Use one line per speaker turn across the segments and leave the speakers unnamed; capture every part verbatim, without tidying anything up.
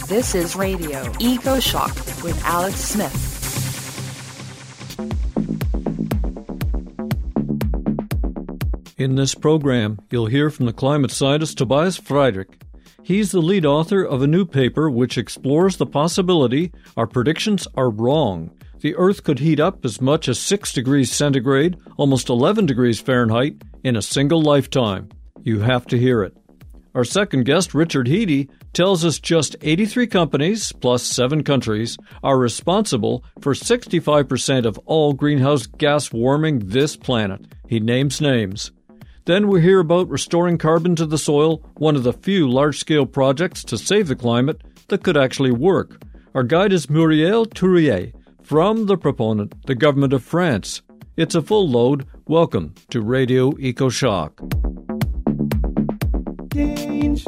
This is Radio Eco Shock with Alex Smith.
In this program, you'll hear from the climate scientist Tobias Friedrich. He's the lead author of a new paper which explores the possibility our predictions are wrong. The Earth could heat up as much as six degrees centigrade, almost eleven degrees Fahrenheit, in a single lifetime. You have to hear it. Our second guest, Richard Heady, tells us just eighty-three companies, plus seven countries, are responsible for sixty-five percent of all greenhouse gas warming this planet. He names names. Then we hear about restoring carbon to the soil, one of the few large-scale projects to save the climate that could actually work. Our guide is Muriel Tourier, from the proponent, the government of France. It's a full load. Welcome to Radio Eco Shock.
Change.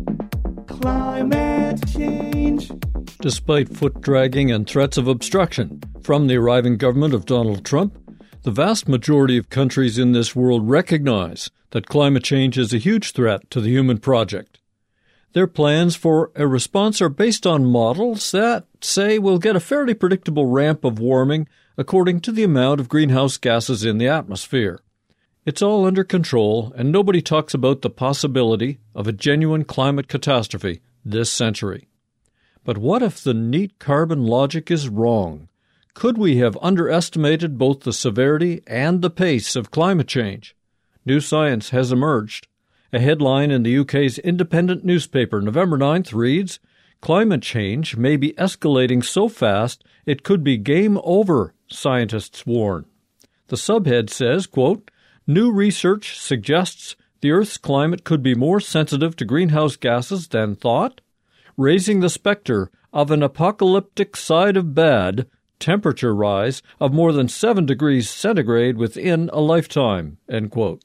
Climate change.
Despite foot-dragging and threats of obstruction from the arriving government of Donald Trump, the vast majority of countries in this world recognize that climate change is a huge threat to the human project. Their plans for a response are based on models that say we'll get a fairly predictable ramp of warming according to the amount of greenhouse gases in the atmosphere. It's all under control, and nobody talks about the possibility of a genuine climate catastrophe this century. But what if the neat carbon logic is wrong? Could we have underestimated both the severity and the pace of climate change? New science has emerged. A headline in the U K's Independent newspaper November ninth reads, "Climate change may be escalating so fast it could be game over," scientists warn. The subhead says, quote, "New research suggests the Earth's climate could be more sensitive to greenhouse gases than thought, raising the specter of an apocalyptic side of bad, temperature rise of more than seven degrees centigrade within a lifetime," end quote.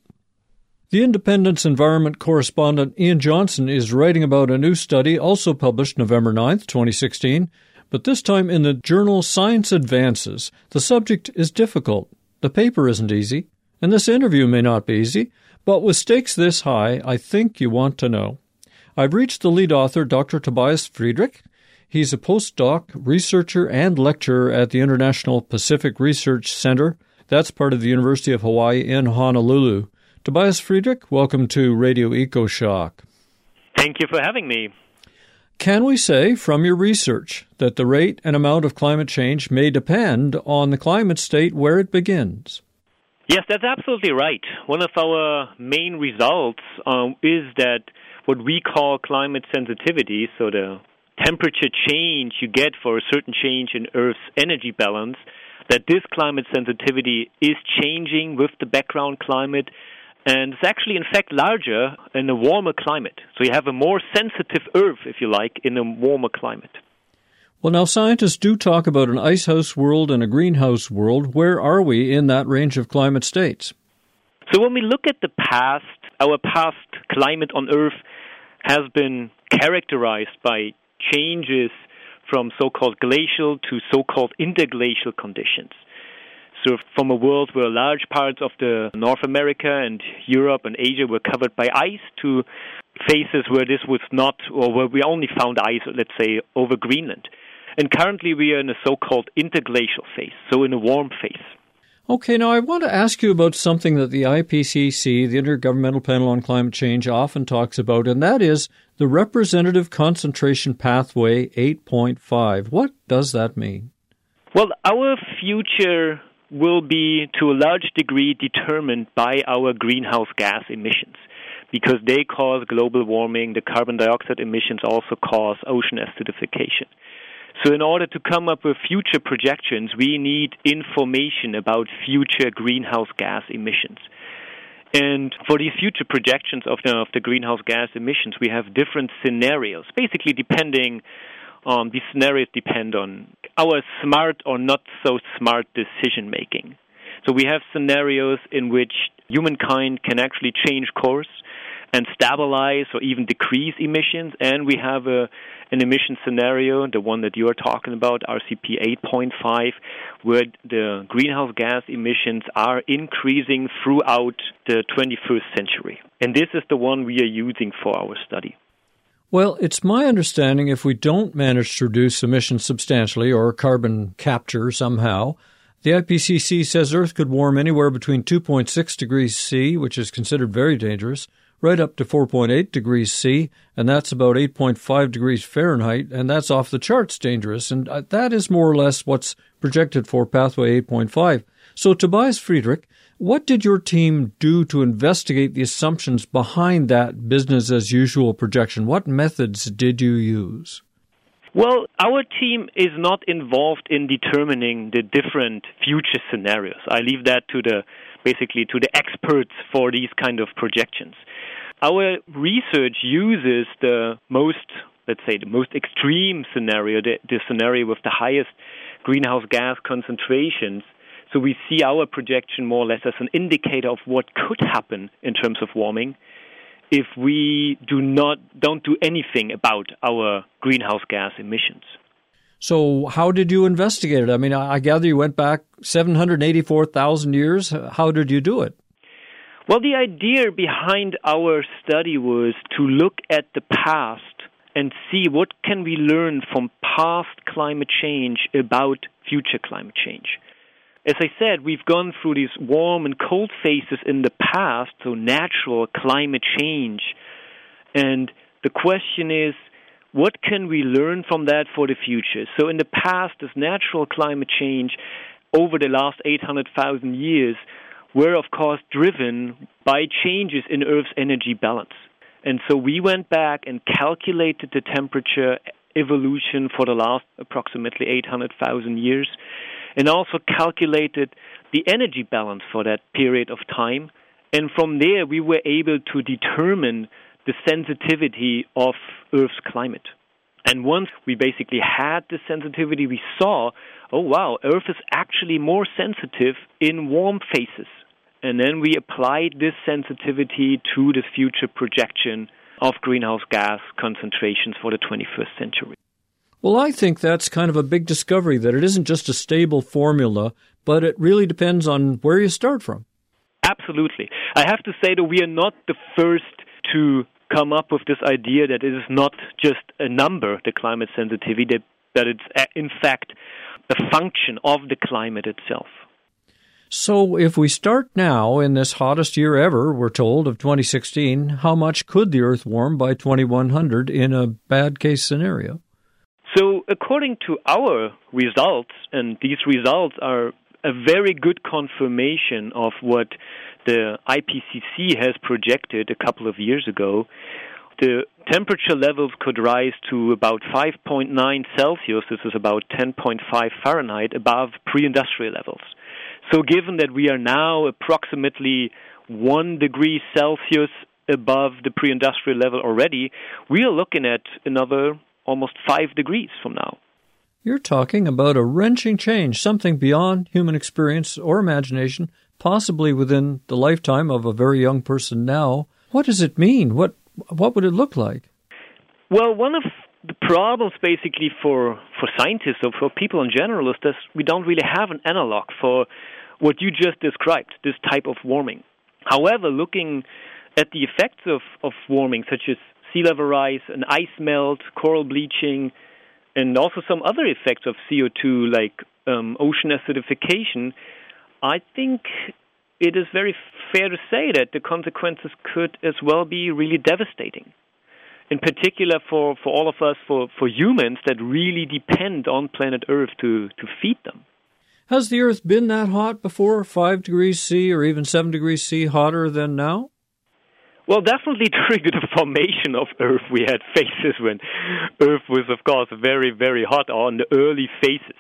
The Independent's environment correspondent Ian Johnson is writing about a new study also published November ninth, twenty sixteen, but this time in the journal Science Advances. The subject is difficult. The paper isn't easy. And this interview may not be easy, but with stakes this high, I think you want to know. I've reached the lead author, Doctor Tobias Friedrich. He's a postdoc, researcher, and lecturer at the International Pacific Research Center. That's part of the University of Hawaii in Honolulu. Tobias Friedrich, welcome to Radio Eco Shock.
Thank you for having me.
Can we say from your research that the rate and amount of climate change may depend on the climate state where it begins?
Yes, that's absolutely right. One of our main results um, is that what we call climate sensitivity, so the temperature change you get for a certain change in Earth's energy balance, that this climate sensitivity is changing with the background climate, and it's actually, in fact, larger in a warmer climate. So you have a more sensitive Earth, if you like, in a warmer climate.
Well, now, scientists do talk about an icehouse world and a greenhouse world. Where are we in that range of climate states?
So when we look at the past, our past climate on Earth has been characterized by changes from so-called glacial to so-called interglacial conditions. So from a world where large parts of the North America and Europe and Asia were covered by ice to phases where this was not, or where we only found ice, let's say, over Greenland. And currently we are in a so-called interglacial phase, so in a warm phase.
Okay, now I want to ask you about something that the I P C C, the Intergovernmental Panel on Climate Change, often talks about, and that is the Representative Concentration Pathway eight point five. What does that mean?
Well, our future will be to a large degree determined by our greenhouse gas emissions, because they cause global warming. The carbon dioxide emissions also cause ocean acidification. So in order to come up with future projections, we need information about future greenhouse gas emissions. And for these future projections of the, of the greenhouse gas emissions, we have different scenarios, basically depending on, these scenarios depend on our smart or not so smart decision making. So we have scenarios in which humankind can actually change course and stabilize or even decrease emissions, and we have a, an emission scenario, the one that you are talking about, R C P eight point five, where the greenhouse gas emissions are increasing throughout the twenty-first century. And this is the one we are using for our study.
Well, it's my understanding if we don't manage to reduce emissions substantially or carbon capture somehow, the I P C C says Earth could warm anywhere between two point six degrees C, which is considered very dangerous, right up to four point eight degrees C, and that's about eight point five degrees Fahrenheit, and that's off the charts dangerous, and that is more or less what's projected for Pathway eight point five. So, Tobias Friedrich, what did your team do to investigate the assumptions behind that business-as-usual projection? What methods did you use?
Well, our team is not involved in determining the different future scenarios. I leave that to the basically to the experts for these kind of projections. Our research uses the most, let's say, the most extreme scenario, the, the scenario with the highest greenhouse gas concentrations. So we see our projection more or less as an indicator of what could happen in terms of warming if we do not don't do anything about our greenhouse gas emissions.
So how did you investigate it? I mean, I gather you went back seven hundred eighty-four thousand years. How did you do it?
Well, the idea behind our study was to look at the past and see what can we learn from past climate change about future climate change. As I said, we've gone through these warm and cold phases in the past, so natural climate change. And the question is, what can we learn from that for the future? So in the past, this natural climate change over the last eight hundred thousand years were, of course, driven by changes in Earth's energy balance. And so we went back and calculated the temperature evolution for the last approximately eight hundred thousand years, and also calculated the energy balance for that period of time. And from there, we were able to determine the sensitivity of Earth's climate. And once we basically had the sensitivity, we saw, oh, wow, Earth is actually more sensitive in warm phases. And then we applied this sensitivity to the future projection of greenhouse gas concentrations for the twenty-first century.
Well, I think that's kind of a big discovery, that it isn't just a stable formula, but it really depends on where you start from.
Absolutely. I have to say that we are not the first to come up with this idea that it is not just a number, the climate sensitivity, that, that it's in fact a function of the climate itself.
So if we start now in this hottest year ever, we're told, of twenty sixteen, how much could the Earth warm by twenty-one hundred in a bad case scenario?
So according to our results, and these results are a very good confirmation of what the I P C C has projected a couple of years ago, the temperature levels could rise to about five point nine Celsius, this is about ten point five Fahrenheit, above pre-industrial levels. So given that we are now approximately one degree Celsius above the pre-industrial level already, we are looking at another almost five degrees from now.
You're talking about a wrenching change, something beyond human experience or imagination, possibly within the lifetime of a very young person now. What does it mean? What what would it look like?
Well, one of the problems basically for, for scientists or for people in general is that we don't really have an analog for what you just described, this type of warming. However, looking at the effects of, of warming, such as sea level rise, an ice melt, coral bleaching, and also some other effects of C O two like um, ocean acidification, I think it is very fair to say that the consequences could as well be really devastating. In particular for, for all of us, for, for humans that really depend on planet Earth to, to feed them.
Has the Earth been that hot before, five degrees C or even seven degrees C hotter than now?
Well, definitely during the formation of Earth, we had phases when Earth was, of course, very, very hot on the early phases.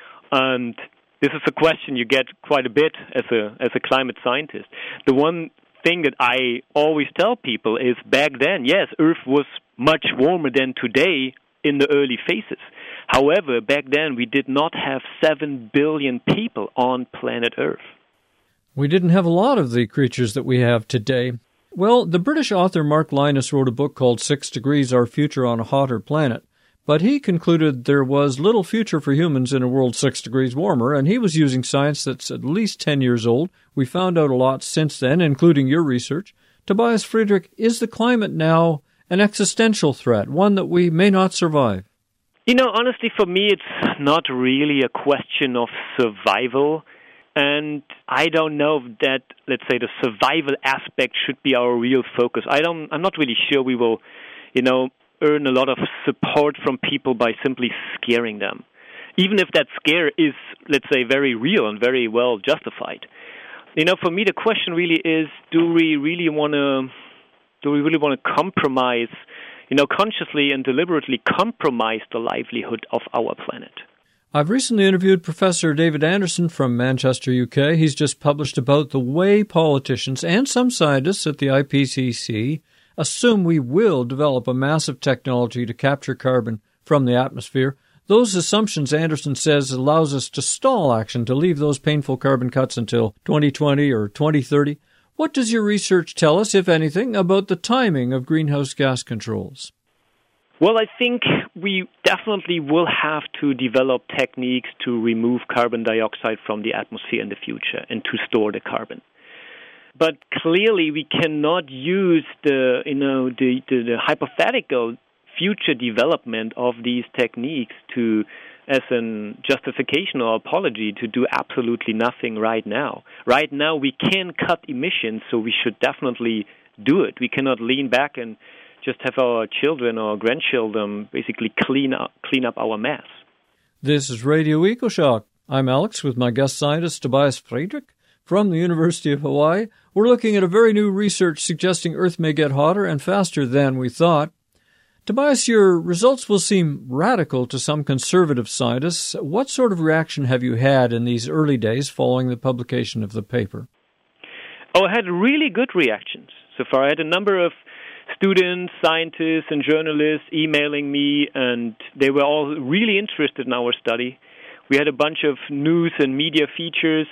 And this is a question you get quite a bit as a as a climate scientist. The one thing that I always tell people is back then, yes, Earth was much warmer than today in the early phases. However, back then we did not have seven billion people on planet Earth.
We didn't have a lot of the creatures that we have today. Well, the British author Mark Lynas wrote a book called Six Degrees, Our Future on a Hotter Planet, but he concluded there was little future for humans in a world six degrees warmer, and he was using science that's at least ten years old. We found out a lot since then, including your research. Tobias Friedrich, is the climate now an existential threat, one that we may not survive?
You know, honestly, for me, it's not really a question of survival. And I don't know if that, let's say, the survival aspect should be our real focus. I don't, I'm not really sure we will, you know, earn a lot of support from people by simply scaring them. Even if that scare is, let's say, very real and very well justified. You know, for me, the question really is, do we really want to, do we really want to compromise, you know, consciously and deliberately compromise the livelihood of our planet?
I've recently interviewed Professor David Anderson from Manchester, U K. He's just published about the way politicians and some scientists at the I P C C assume we will develop a massive technology to capture carbon from the atmosphere. Those assumptions, Anderson says, allows us to stall action, to leave those painful carbon cuts until twenty twenty or twenty thirty. What does your research tell us, if anything, about the timing of greenhouse gas controls?
Well, I think we definitely will have to develop techniques to remove carbon dioxide from the atmosphere in the future and to store the carbon. But clearly, we cannot use the, you know, the, the, the hypothetical future development of these techniques to as a justification or apology to do absolutely nothing right now. Right now, we can cut emissions, so we should definitely do it. We cannot lean back and just have our children or grandchildren basically clean up, clean up our mess.
This is Radio EcoShock. I'm Alex with my guest scientist Tobias Friedrich from the University of Hawaii. We're looking at a very new research suggesting Earth may get hotter and faster than we thought. Tobias, your results will seem radical to some conservative scientists. What sort of reaction have you had in these early days following the publication of the paper?
Oh, I had really good reactions so far. I had a number of students, scientists, and journalists emailing me, and they were all really interested in our study. We had a bunch of news and media features,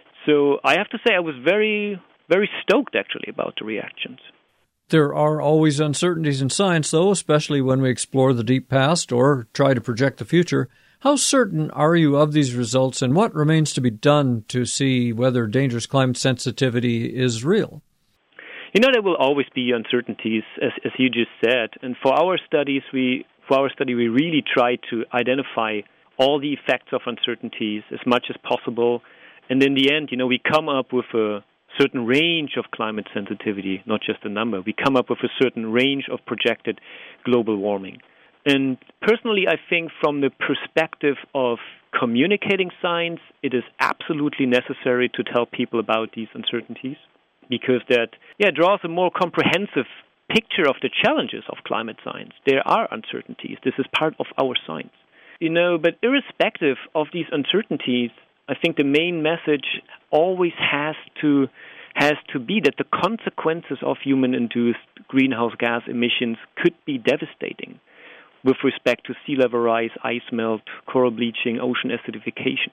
so I have to say I was very, very stoked, actually, about the reactions.
There are always uncertainties in science, though, especially when we explore the deep past or try to project the future. How certain are you of these results, and what remains to be done to see whether dangerous climate sensitivity is real?
You know, there will always be uncertainties, as, as you just said. And for our studies, we for our study, we really try to identify all the effects of uncertainties as much as possible. And in the end, you know, we come up with a certain range of climate sensitivity, not just a number. We come up with a certain range of projected global warming. And personally, I think from the perspective of communicating science, it is absolutely necessary to tell people about these uncertainties, because that yeah draws a more comprehensive picture of the challenges of climate science. There are uncertainties. This is part of our science. You know, but irrespective of these uncertainties, I think the main message always has to has to be that the consequences of human-induced greenhouse gas emissions could be devastating with respect to sea level rise, ice melt, coral bleaching, ocean acidification.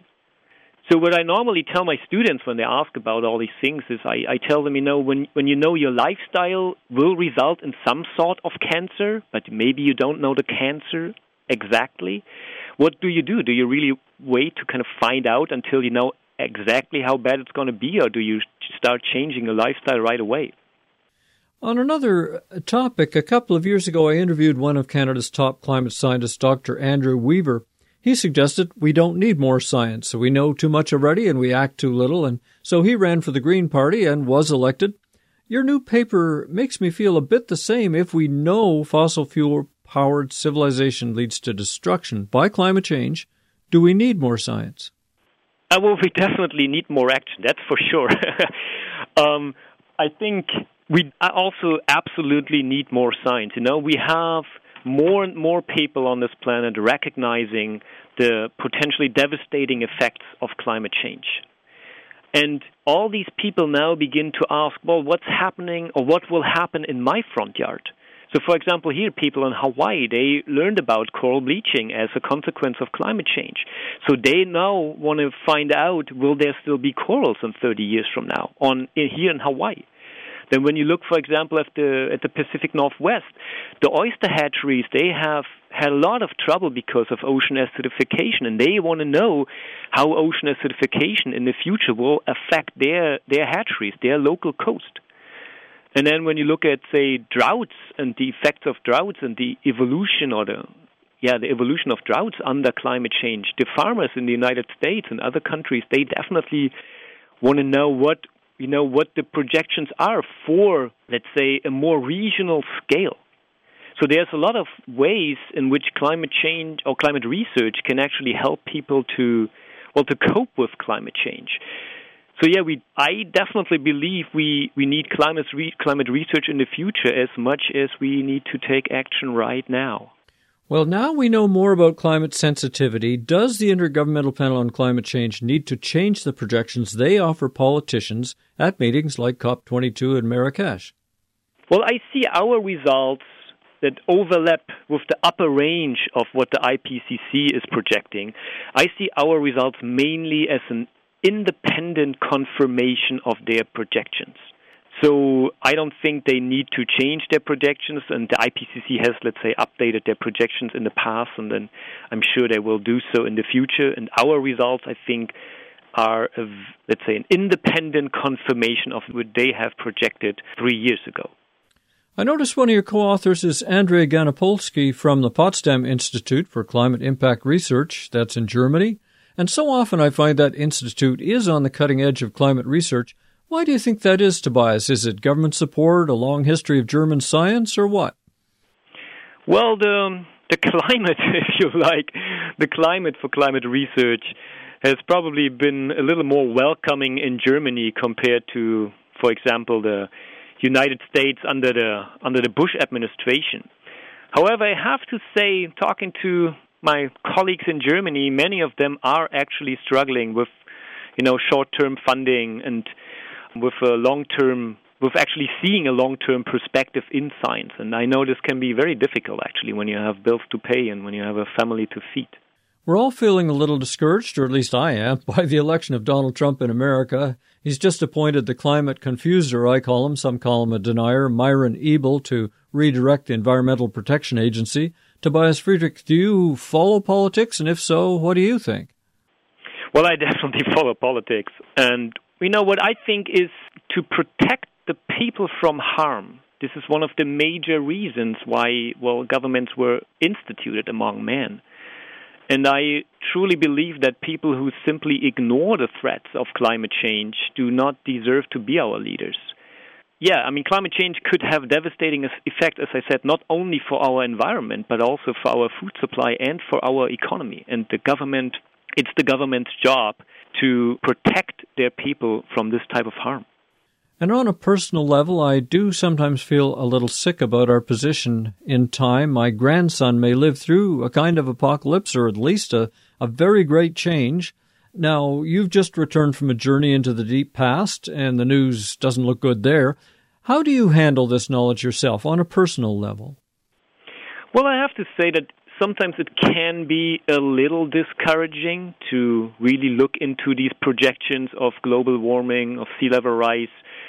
So what I normally tell my students when they ask about all these things is I, I tell them, you know, when when you know your lifestyle will result in some sort of cancer, but maybe you don't know the cancer exactly, what do you do? Do you really wait to kind of find out until you know exactly how bad it's going to be, or do you start changing your lifestyle right away?
On another topic, a couple of years ago I interviewed one of Canada's top climate scientists, Doctor Andrew Weaver. He suggested we don't need more science, so we know too much already and we act too little, and so he ran for the Green Party and was elected. Your new paper makes me feel a bit the same. If we know fossil fuel-powered civilization leads to destruction by climate change, do we need more science?
Uh, well, we definitely need more action, that's for sure. um, I think we also absolutely need more science. You know, we have more and more people on this planet recognizing the potentially devastating effects of climate change. And all these people now begin to ask, well, what's happening or what will happen in my front yard? So, for example, here, people in Hawaii, they learned about coral bleaching as a consequence of climate change. So they now want to find out, will there still be corals in thirty years from now on here in Hawaii? Then when you look, for example, at the at the Pacific Northwest, the oyster hatcheries, they have had a lot of trouble because of ocean acidification, and they want to know how ocean acidification in the future will affect their, their hatcheries, their local coast. And then when you look at, say, droughts and the effects of droughts and the evolution or the yeah, the evolution of droughts under climate change, the farmers in the United States and other countries, they definitely want to know what, you know, what the projections are for, let's say, a more regional scale. So there's a lot of ways in which climate change or climate research can actually help people to, well, to cope with climate change. So yeah, we I definitely believe we, we need climate re, climate research in the future as much as we need to take action right now.
Well, now we know more about climate sensitivity. Does the Intergovernmental Panel on Climate Change need to change the projections they offer politicians at meetings like COP twenty-two in Marrakesh?
Well, I see our results that overlap with the upper range of what the I P C C is projecting. I see our results mainly as an independent confirmation of their projections. So I don't think they need to change their projections, and the I P C C has, let's say, updated their projections in the past, and then I'm sure they will do so in the future. And our results, I think, are, a, let's say, an independent confirmation of what they have projected three years ago.
I notice one of your co-authors is Andrei Ganopolsky from the Potsdam Institute for Climate Impact Research, that's in Germany. And so often I find that institute is on the cutting edge of climate research. Why do you think that is, Tobias? Is it government support, a long history of German science, or what?
Well, the, the climate, if you like, the climate for climate research has probably been a little more welcoming in Germany compared to, for example, the United States under the under the Bush administration. However, I have to say, talking to my colleagues in Germany, many of them are actually struggling with, you know, short-term funding and with a long-term, with actually seeing a long-term perspective in science. And I know this can be very difficult, actually, when you have bills to pay and when you have a family to feed.
We're all feeling a little discouraged, or at least I am, by the election of Donald Trump in America. He's just appointed the climate confuser, I call him, some call him a denier, Myron Ebel, to redirect the Environmental Protection Agency. Tobias Friedrich, do you follow politics? And if so, what do you think?
Well, I definitely follow politics. And, you know, what I think is to protect the people from harm. This is one of the major reasons why, well, governments were instituted among men. And I truly believe that people who simply ignore the threats of climate change do not deserve to be our leaders. Yeah, I mean, climate change could have devastating effect, as I said, not only for our environment, but also for our food supply and for our economy. And the government, it's the government's job to protect their people from this type of harm.
And on a personal level, I do sometimes feel a little sick about our position in time. My grandson may live through a kind of apocalypse, or at least a, a very great change. Now, you've just returned from a journey into the deep past, and the news doesn't look good there. How do you handle this knowledge yourself on a personal level?
Well, I have to say that sometimes it can be a little discouraging to really look into these projections of global warming, of sea level rise,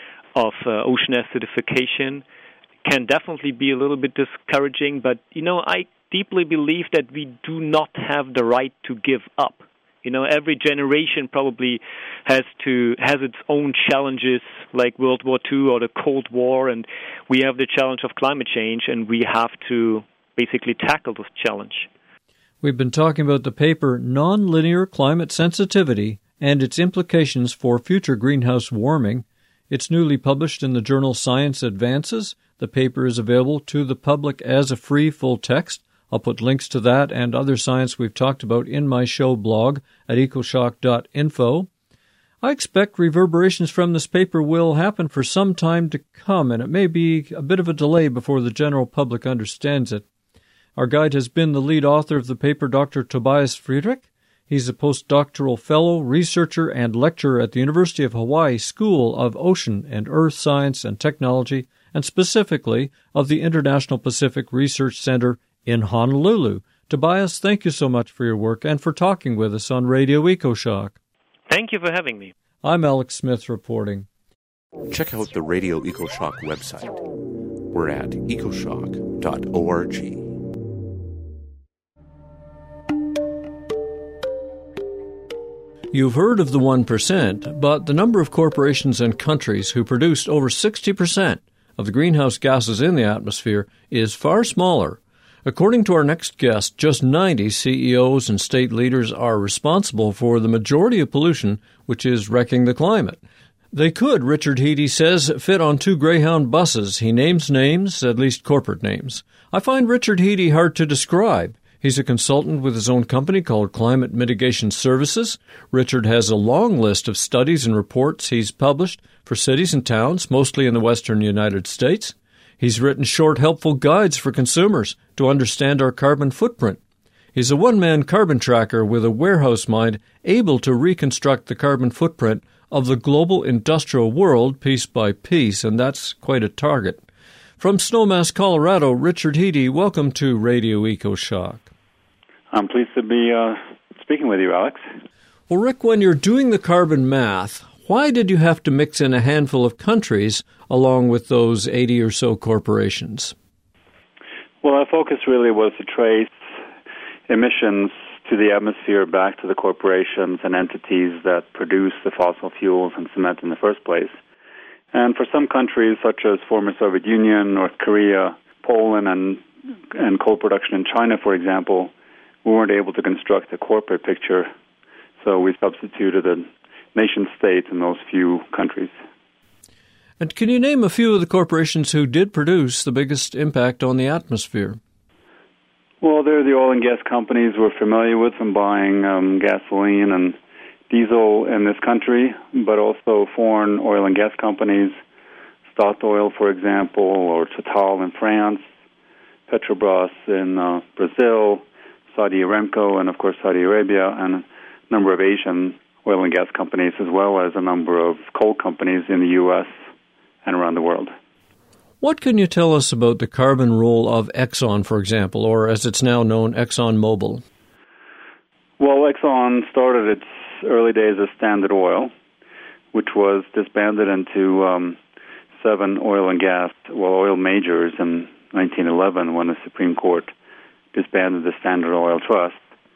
of uh, ocean acidification. Can definitely be a little bit discouraging, but, you know, I deeply believe that we do not have the right to give up. You know, every generation probably has to has its own challenges, like World War Two or the Cold War, and we have the challenge of climate change, and we have to basically tackle this challenge.
We've been talking about the paper Nonlinear Climate Sensitivity and its implications for future greenhouse warming. It's newly published in the journal Science Advances. The paper is available to the public as a free full text. I'll put links to that and other science we've talked about in my show blog at ecoshock dot info. I expect reverberations from this paper will happen for some time to come, and it may be a bit of a delay before the general public understands it. Our guide has been the lead author of the paper, Doctor Tobias Friedrich. He's a postdoctoral fellow, researcher, and lecturer at the University of Hawaii School of Ocean and Earth Science and Technology, and specifically of the International Pacific Research Center in Honolulu. Tobias, thank you so much for your work and for talking with us on Radio EcoShock.
Thank you for having me.
I'm Alex Smith reporting.
Check out the Radio EcoShock website. We're at ecoshock dot org.
You've heard of the one percent, but the number of corporations and countries who produced over sixty percent of the greenhouse gases in the atmosphere is far smaller. According to our next guest, just ninety C E Os and state leaders are responsible for the majority of pollution, which is wrecking the climate. They could, Richard Heede says, fit on two Greyhound buses. He names names, at least corporate names. I find Richard Heede hard to describe. He's a consultant with his own company called Climate Mitigation Services. Richard has a long list of studies and reports he's published for cities and towns, mostly in the western United States. He's written short, helpful guides for consumers to understand our carbon footprint. He's a one-man carbon tracker with a warehouse mind, able to reconstruct the carbon footprint of the global industrial world piece by piece, and that's quite a target. From Snowmass, Colorado, Richard Heede, welcome to Radio EcoShock.
I'm pleased to be uh, speaking with you, Alex.
Well, Rick, when you're doing the carbon math, why did you have to mix in a handful of countries along with those eighty or so corporations?
Well, our focus really was to trace emissions to the atmosphere back to the corporations and entities that produce the fossil fuels and cement in the first place. And for some countries, such as former Soviet Union, North Korea, Poland, and, and coal production in China, for example, we weren't able to construct a corporate picture, so we substituted a nation-state in those few countries.
And can you name a few of the corporations who did produce the biggest impact on the atmosphere?
Well, they're the oil and gas companies we're familiar with from buying um, gasoline and diesel in this country, but also foreign oil and gas companies, Statoil, for example, or Total in France, Petrobras in uh, Brazil, Saudi Aramco, and of course Saudi Arabia, and a number of Asian oil and gas companies, as well as a number of coal companies in the U S and around the world.
What can you tell us about the carbon role of Exxon, for example, or as it's now known, ExxonMobil?
Well, Exxon started its early days as Standard Oil, which was disbanded into um, seven oil and gas, well, oil majors in nineteen eleven when the Supreme Court disbanded the Standard Oil Trust.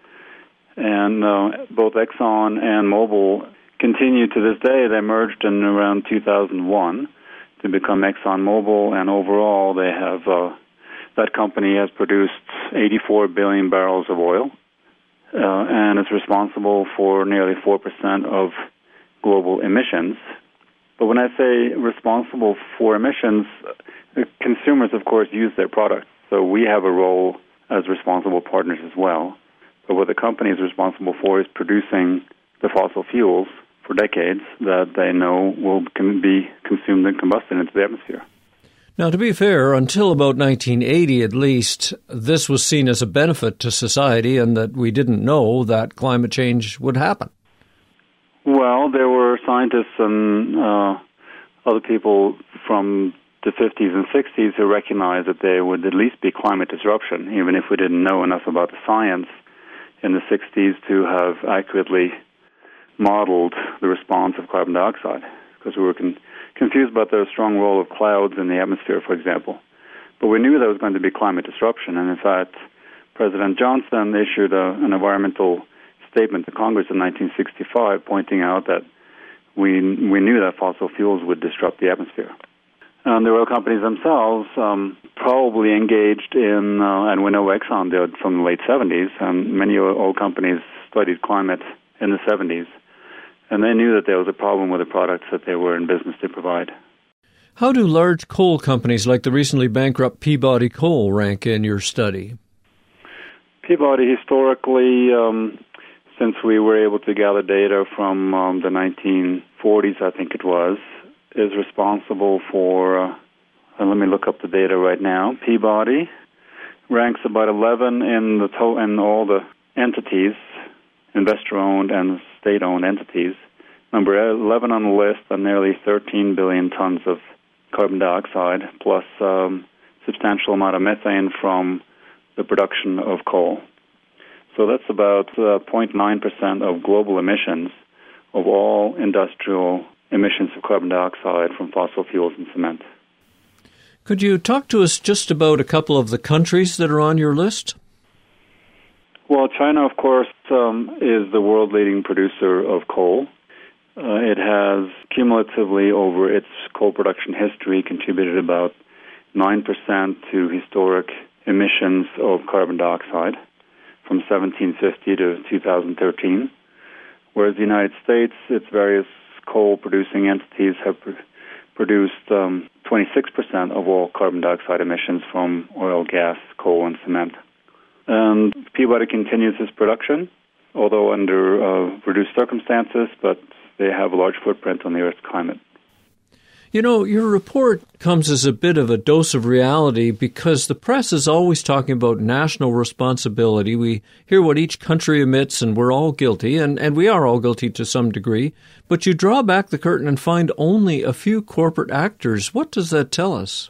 And uh, both Exxon and Mobil continue to this day. They merged in around two thousand one to become ExxonMobil, and overall they have, uh, that company has produced eighty-four billion barrels of oil, uh, and is responsible for nearly four percent of global emissions. But when I say responsible for emissions, consumers, of course, use their products. So we have a role as responsible partners as well. But what the company is responsible for is producing the fossil fuels for decades that they know will can be consumed and combusted into the atmosphere.
Now, to be fair, until about nineteen eighty at least, this was seen as a benefit to society and that we didn't know that climate change would happen.
Well, there were scientists and uh, other people from the fifties and sixties who recognized that there would at least be climate disruption, even if we didn't know enough about the science in the sixties to have accurately modeled the response of carbon dioxide, because we were con- confused about the strong role of clouds in the atmosphere, for example. But we knew there was going to be climate disruption, and in fact, President Johnson issued a, an environmental statement to Congress in nineteen sixty-five pointing out that we we knew that fossil fuels would disrupt the atmosphere. And the oil companies themselves um, probably engaged in, uh, and we know Exxon did from the late seventies, and many oil companies studied climate in the seventies, and they knew that there was a problem with the products that they were in business to provide.
How do large coal companies like the recently bankrupt Peabody Coal rank in your study?
Peabody historically, um, since we were able to gather data from um, the nineteen forties, I think it was, is responsible for, uh, and let me look up the data right now. Peabody ranks about eleven in the to- in all the entities, investor-owned and state-owned entities. Number eleven on the list are nearly thirteen billion tons of carbon dioxide, plus um, substantial amount of methane from the production of coal. So that's about uh, zero point nine percent of global emissions of all industrial emissions of carbon dioxide from fossil fuels and cement.
Could you talk to us just about a couple of the countries that are on your list?
Well, China, of course, um, is the world-leading producer of coal. Uh, it has cumulatively over its coal production history contributed about nine percent to historic emissions of carbon dioxide from seventeen fifty to two thousand thirteen, whereas the United States, its various coal-producing entities have pr- produced um, twenty-six percent of all carbon dioxide emissions from oil, gas, coal, and cement. And Peabody continues its production, although under uh, reduced circumstances, but they have a large footprint on the Earth's climate.
You know, your report comes as a bit of a dose of reality because the press is always talking about national responsibility. We hear what each country emits, and we're all guilty, and, and we are all guilty to some degree. But you draw back the curtain and find only a few corporate actors. What does that tell us?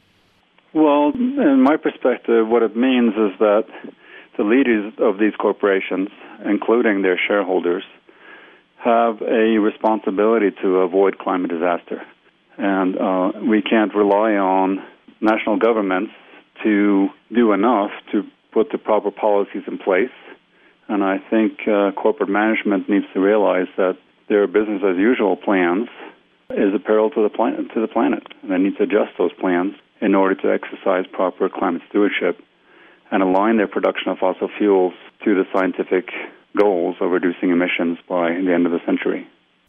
Well, in my perspective, what it means is that the leaders of these corporations, including their shareholders, have a responsibility to avoid climate disaster. And uh, we can't rely on national governments to do enough to put the proper policies in place. And I think uh, corporate management needs to realize that their business-as-usual plans is a peril to the, plan- to the planet. And they need to adjust those plans in order to exercise proper climate stewardship and align their production of fossil fuels to the scientific goals of reducing emissions by the end of the century.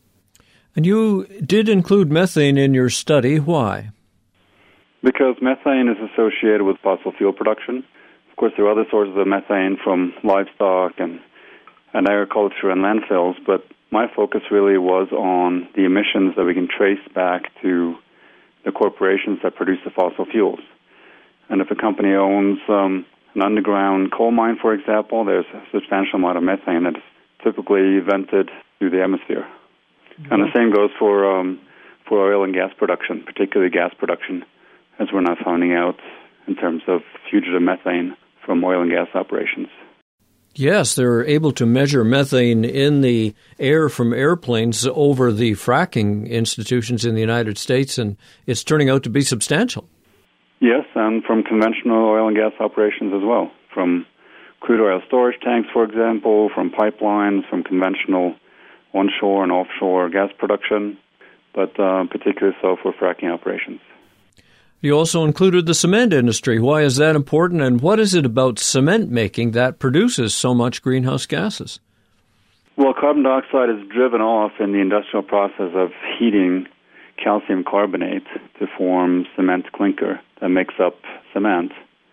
And you did include methane in your study. Why?
Because methane is associated with fossil fuel production. Of course, there are other sources of methane from livestock and, and agriculture and landfills, but my focus really was on the emissions that we can trace back to the corporations that produce the fossil fuels. And if a company owns um, an underground coal mine, for example, there's a substantial amount of methane that is typically vented through the atmosphere. And the same goes for um, for oil and gas production, particularly gas production, as we're now finding out in terms of fugitive methane from oil and gas operations.
Yes, they're able to measure methane in the air from airplanes over the fracking institutions in the United States, and it's turning out to be substantial.
Yes, and from conventional oil and gas operations as well, from crude oil storage tanks, for example, from pipelines, from conventional onshore and offshore gas production, but uh, particularly so for fracking operations.
You also included the cement industry. Why is that important, and what is it about cement making that produces so much greenhouse gases?
Well, carbon dioxide is driven off in the industrial process of heating calcium carbonate to form cement clinker that makes up cement.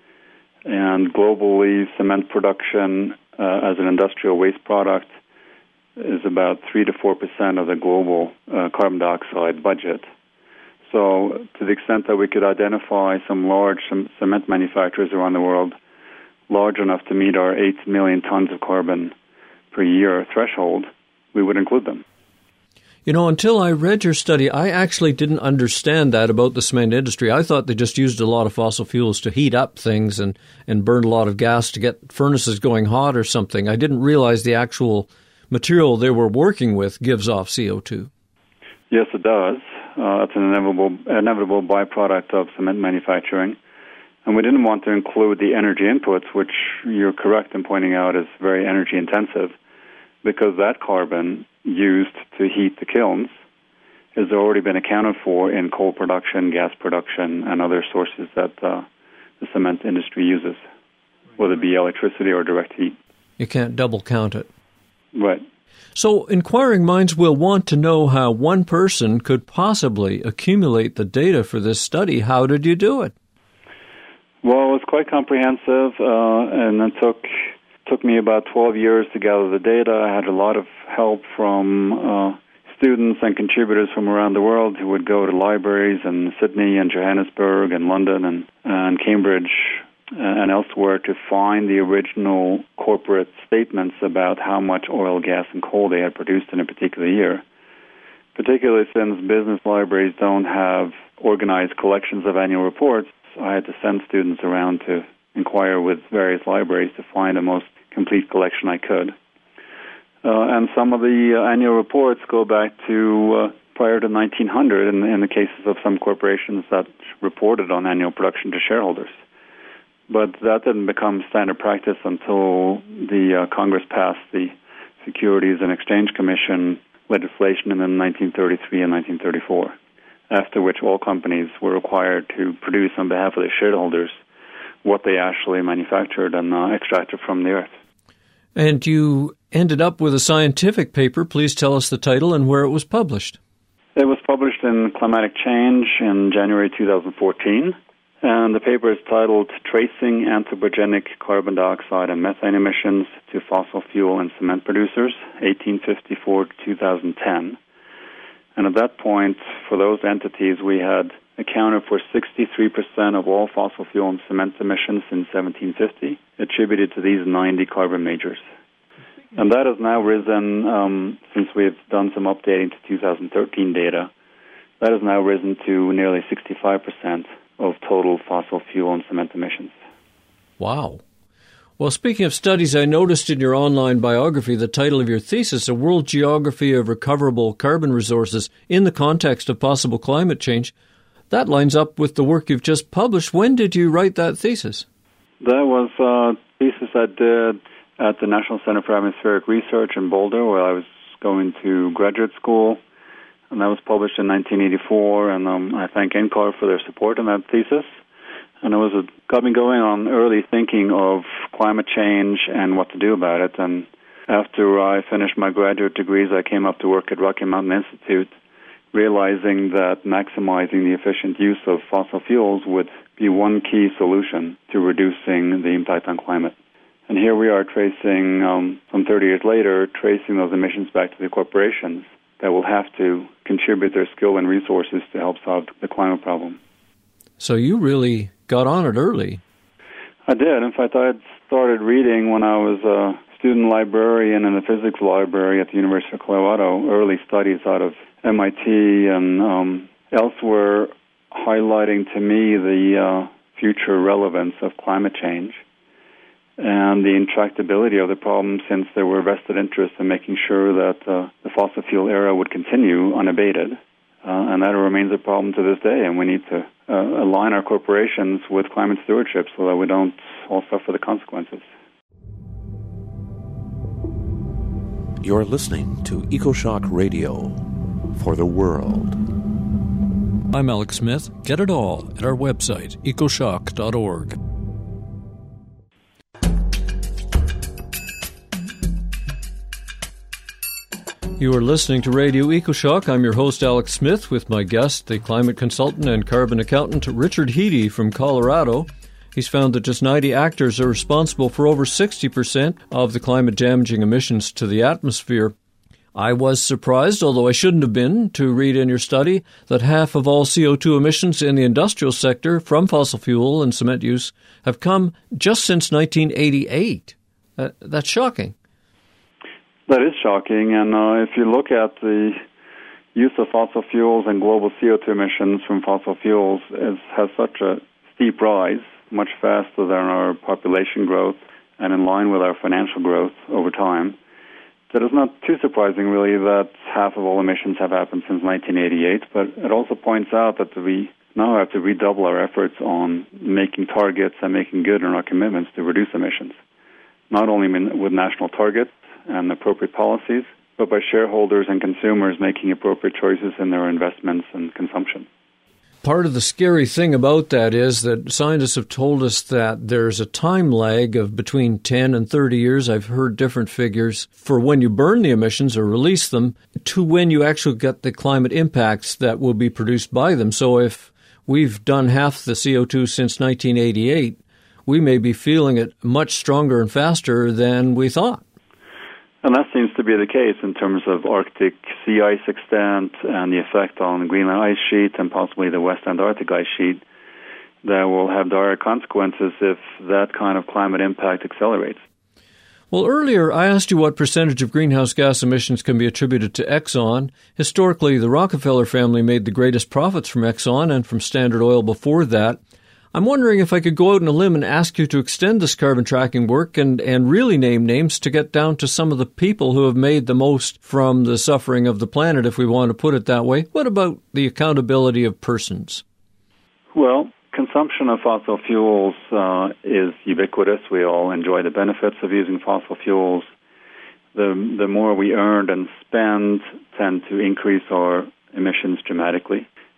And globally, cement production uh, as an industrial waste product is about three to four percent of the global uh, carbon dioxide budget. So to the extent that we could identify some large cement manufacturers around the world large enough to meet our eight million tons of carbon per year threshold, we would include them.
You know, until I read your study, I actually didn't understand that about the cement industry. I thought they just used a lot of fossil fuels to heat up things and, and burned a lot of gas to get furnaces going hot or something. I didn't realize the actual material they were working with gives off C O two.
Yes, it does. Uh, it's an inevitable, inevitable byproduct of cement manufacturing. And we didn't want to include the energy inputs, which you're correct in pointing out is very energy intensive, because that carbon used to heat the kilns has already been accounted for in coal production, gas production, and other sources that uh, the cement industry uses, whether it be electricity or direct heat.
You can't double count it.
Right.
So inquiring minds will want to know how one person could possibly accumulate the data for this study. How did you do it?
Well, it was quite comprehensive, uh, and it took took me about twelve years to gather the data. I had a lot of help from uh, students and contributors from around the world who would go to libraries in Sydney and Johannesburg and London and, and Cambridge and elsewhere to find the original corporate statements about how much oil, gas, and coal they had produced in a particular year. Particularly since business libraries don't have organized collections of annual reports, I had to send students around to inquire with various libraries to find the most complete collection I could. Uh, and some of the uh, annual reports go back to uh, prior to nineteen hundred in, in the cases of some corporations that reported on annual production to shareholders. But that didn't become standard practice until the uh, Congress passed the Securities and Exchange Commission legislation in nineteen thirty-three and nineteen thirty-four. after which all companies were required to produce on behalf of their shareholders what they actually manufactured and uh, extracted from the earth.
And you ended up with a scientific paper. Please tell us the title and where it was published.
It was published in Climatic Change in January two thousand fourteen, and the paper is titled Tracing Anthropogenic Carbon Dioxide and Methane Emissions to Fossil Fuel and Cement Producers, eighteen fifty-four to two thousand ten. And at that point, for those entities, we had accounted for sixty-three percent of all fossil fuel and cement emissions in seventeen fifty, attributed to these ninety carbon majors. And that has now risen, um, since we've done some updating to two thousand thirteen data, that has now risen to nearly sixty-five percent of total fossil fuel and cement emissions.
Wow. Well, speaking of studies, I noticed in your online biography the title of your thesis, A World Geography of Recoverable Carbon Resources in the Context of Possible Climate Change. That lines up with the work you've just published. When did you write that thesis?
That was a thesis I did at the National Center for Atmospheric Research in Boulder, where I was going to graduate school, and that was published in nineteen eighty-four, and um, I thank N C A R for their support in that thesis. And it was a, got me going on early thinking of climate change and what to do about it. And after I finished my graduate degrees, I came up to work at Rocky Mountain Institute, realizing that maximizing the efficient use of fossil fuels would be one key solution to reducing the impact on climate. And here we are tracing, um, some thirty years later, tracing those emissions back to the corporations that will have to contribute their skill and resources to help solve the climate problem.
So you really got on it early.
I did. In fact, I had started reading when I was a student librarian in the physics library at the University of Colorado, early studies out of M I T and um, elsewhere, highlighting to me the uh, future relevance of climate change and the intractability of the problem, since there were vested interests in making sure that uh, the fossil fuel era would continue unabated. Uh, and that remains a problem to this day, and we need to uh, align our corporations with climate stewardship so that we don't all suffer the consequences.
You're listening to EcoShock Radio for the world.
I'm Alex Smith. Get it all at our website, ecoshock dot org. You are listening to Radio EcoShock. I'm your host, Alex Smith, with my guest, the climate consultant and carbon accountant, Richard Heady from Colorado. He's found that just ninety actors are responsible for over sixty percent of the climate-damaging emissions to the atmosphere. I was surprised, although I shouldn't have been, to read in your study that half of all C O two emissions in the industrial sector from fossil fuel and cement use have come just since nineteen eighty-eight. Uh, that's shocking.
That is shocking, and uh, if you look at the use of fossil fuels and global C O two emissions from fossil fuels, it has such a steep rise, much faster than our population growth and in line with our financial growth over time, that it's not too surprising, really, that half of all emissions have happened since nineteen eighty-eight, but it also points out that we now have to redouble our efforts on making targets and making good on our commitments to reduce emissions, not only with national targets and appropriate policies, but by shareholders and consumers making appropriate choices in their investments and consumption.
Part of the scary thing about that is that scientists have told us that there's a time lag of between ten and thirty years. I've heard different figures for when you burn the emissions or release them to when you actually get the climate impacts that will be produced by them. So if we've done half the C O two since nineteen eighty-eight, we may be feeling it much stronger and faster than we thought.
And that seems to be the case in terms of Arctic sea ice extent and the effect on the Greenland ice sheet and possibly the West Antarctic ice sheet that will have dire consequences if that kind of climate impact accelerates.
Well, earlier I asked you what percentage of greenhouse gas emissions can be attributed to Exxon. Historically, the Rockefeller family made the greatest profits from Exxon and from Standard Oil before that. I'm wondering if I could go out on a limb and ask you to extend this carbon tracking work and, and really name names to get down to some of the people who have made the most from the suffering of the planet, if we want to put it that way. What about the accountability of persons?
Well, consumption of fossil fuels uh, is ubiquitous. We all enjoy the benefits of using fossil fuels. The, the more we earn and spend tend to increase our emissions dramatically.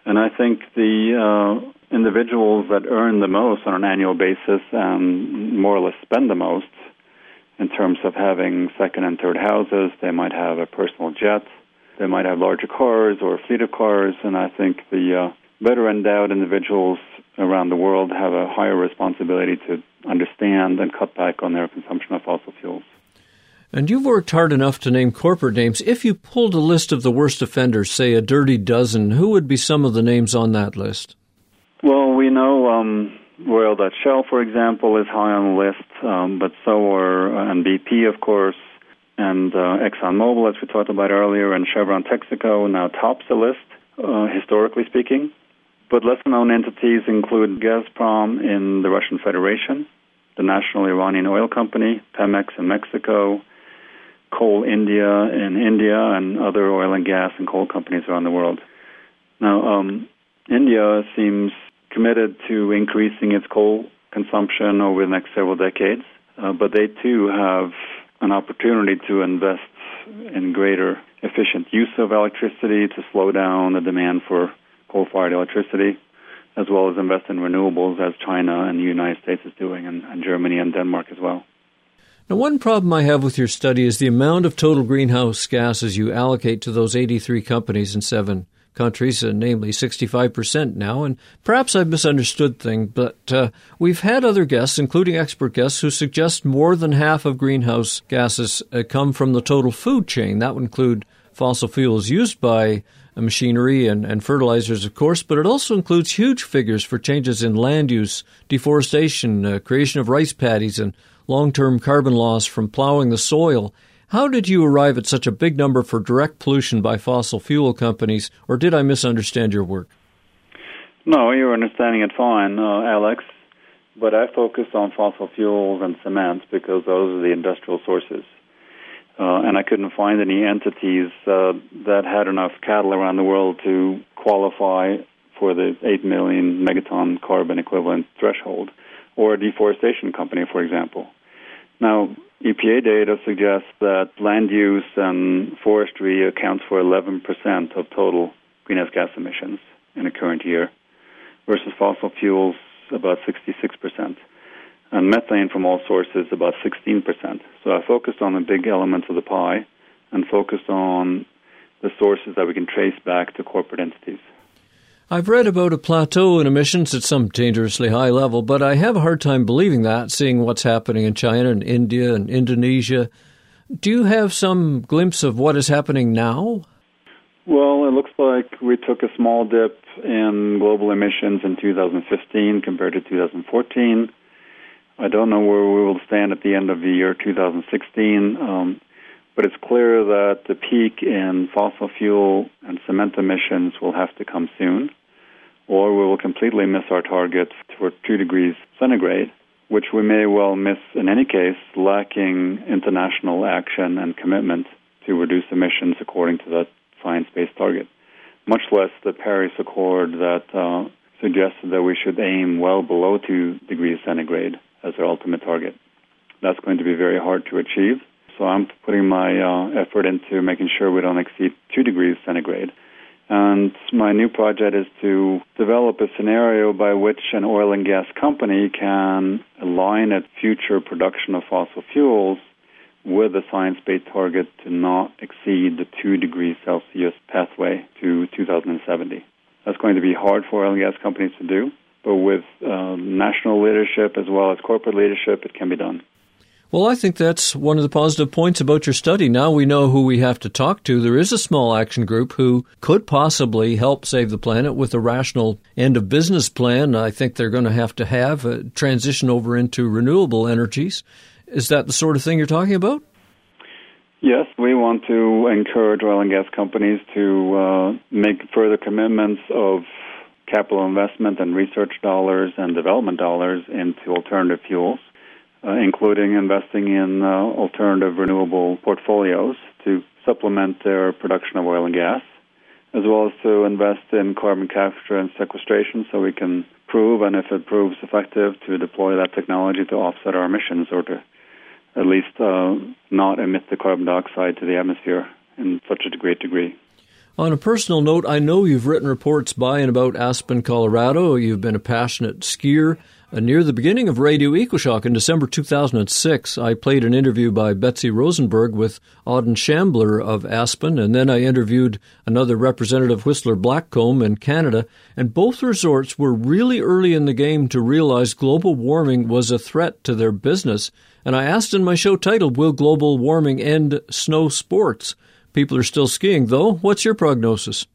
And I think the uh, individuals that earn the most on an annual basis and more or less spend the most in terms of having second and third houses, they might have a personal jet, they might have larger cars or a fleet of cars, and I think the uh, better endowed individuals around the world have a higher responsibility to understand and cut back on their consumption of fossil fuels.
And you've worked hard enough to name corporate names. If you pulled a list of the worst offenders, say a dirty dozen, who would be some of the names on that list?
Well, we know um, Royal Dutch Shell, for example, is high on the list, um, but so are uh, and B P, of course, and uh, ExxonMobil, as we talked about earlier, and Chevron Texaco now tops the list, uh, historically speaking. But lesser-known entities include Gazprom in the Russian Federation, the National Iranian Oil Company, Pemex in Mexico, Coal India in India, and other oil and gas and coal companies around the world. Now, um, India seems committed to increasing its coal consumption over the next several decades, uh, but they too have an opportunity to invest in greater efficient use of electricity to slow down the demand for coal-fired electricity, as well as invest in renewables, as China and the United States is doing, and, and Germany and Denmark as well.
Now, one problem I have with your study is the amount of total greenhouse gases you allocate to those eighty-three companies in seven countries, uh, namely sixty-five percent now. And perhaps I've misunderstood things, but uh, we've had other guests, including expert guests, who suggest more than half of greenhouse gases uh, come from the total food chain. That would include fossil fuels used by machinery and, and fertilizers, of course, but it also includes huge figures for changes in land use, deforestation, uh, creation of rice paddies, and long-term carbon loss from plowing the soil. How did you arrive at such a big number for direct pollution by fossil fuel companies, or did I misunderstand your work?
No, you're understanding it fine, uh, Alex, but I focused on fossil fuels and cement because those are the industrial sources. Uh, and I couldn't find any entities uh, that had enough cattle around the world to qualify for the eight million megaton carbon equivalent threshold, or a deforestation company, for example. Now, E P A data suggests that land use and forestry accounts for eleven percent of total greenhouse gas emissions in the current year, versus fossil fuels about sixty-six percent. And methane from all sources about sixteen percent. So I focused on the big elements of the pie and focused on the sources that we can trace back to corporate entities.
I've read about a plateau in emissions at some dangerously high level, but I have a hard time believing that, seeing what's happening in China and India and Indonesia. Do you have some glimpse of what is happening now?
Well, it looks like we took a small dip in global emissions in two thousand fifteen compared to two thousand fourteen. I don't know where we will stand at the end of the year two thousand sixteen, um, but it's clear that the peak in fossil fuel and cement emissions will have to come soon, or we will completely miss our target for two degrees centigrade, which we may well miss in any case, lacking international action and commitment to reduce emissions according to that science-based target, much less the Paris Accord that uh, suggested that we should aim well below two degrees centigrade as our ultimate target. That's going to be very hard to achieve. So I'm putting my uh, effort into making sure we don't exceed two degrees centigrade. And my new project is to develop a scenario by which an oil and gas company can align its future production of fossil fuels with a science-based target to not exceed the two degrees Celsius pathway to two thousand seventy. That's going to be hard for oil and gas companies to do, but with uh, national leadership as well as corporate leadership, it can be done.
Well, I think that's one of the positive points about your study. Now we know who we have to talk to. There is a small action group who could possibly help save the planet with a rational end-of-business plan. I think they're going to have to have a transition over into renewable energies. Is that the sort of thing you're talking about?
Yes, we want to encourage oil and gas companies to uh, make further commitments of capital investment and research dollars and development dollars into alternative fuels, uh, including investing in uh, alternative renewable portfolios to supplement their production of oil and gas, as well as to invest in carbon capture and sequestration so we can prove, and if it proves effective, to deploy that technology to offset our emissions or to at least uh, not emit the carbon dioxide to the atmosphere in such a great degree.
On a personal note, I know you've written reports by and about Aspen, Colorado. You've been a passionate skier. Uh, near the beginning of Radio EcoShock in December two thousand six, I played an interview by Betsy Rosenberg with Auden Shambler of Aspen, and then I interviewed another representative, Whistler Blackcomb, in Canada, and both resorts were really early in the game to realize global warming was a threat to their business. And I asked in my show title, will global warming end snow sports? People are still skiing, though. What's your prognosis?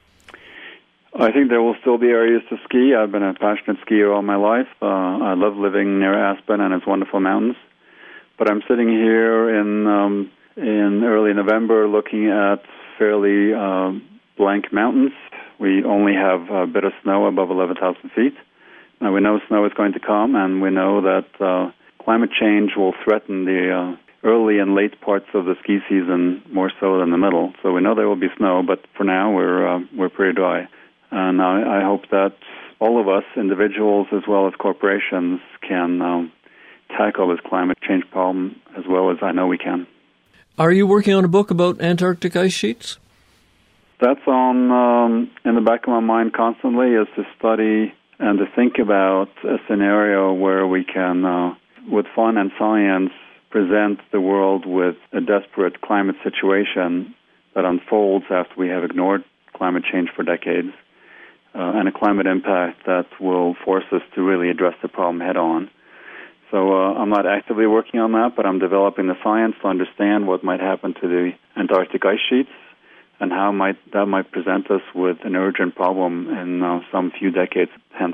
I think there will still be areas to ski. I've been a passionate skier all my life. Uh, I love living near Aspen and its wonderful mountains. But I'm sitting here in um, in early November looking at fairly uh, blank mountains. We only have a bit of snow above eleven thousand feet. Now, we know snow is going to come, and we know that uh, climate change will threaten the uh, early and late parts of the ski season more so than the middle. So we know there will be snow, but for now we're uh, we're pretty dry. And I, I hope that all of us, individuals as well as corporations, can um, tackle this climate change problem as well as I know we can.
Are you working on a book about Antarctic ice sheets?
That's on um, in the back of my mind constantly, is to study and to think about a scenario where we can, uh, with fun and science, present the world with a desperate climate situation that unfolds after we have ignored climate change for decades. Uh, and a climate impact that will force us to really address the problem head-on. So uh, I'm not actively working on that, but I'm developing the science to understand what might happen to the Antarctic ice sheets and how might that might present us with an urgent problem in uh, some few decades hence.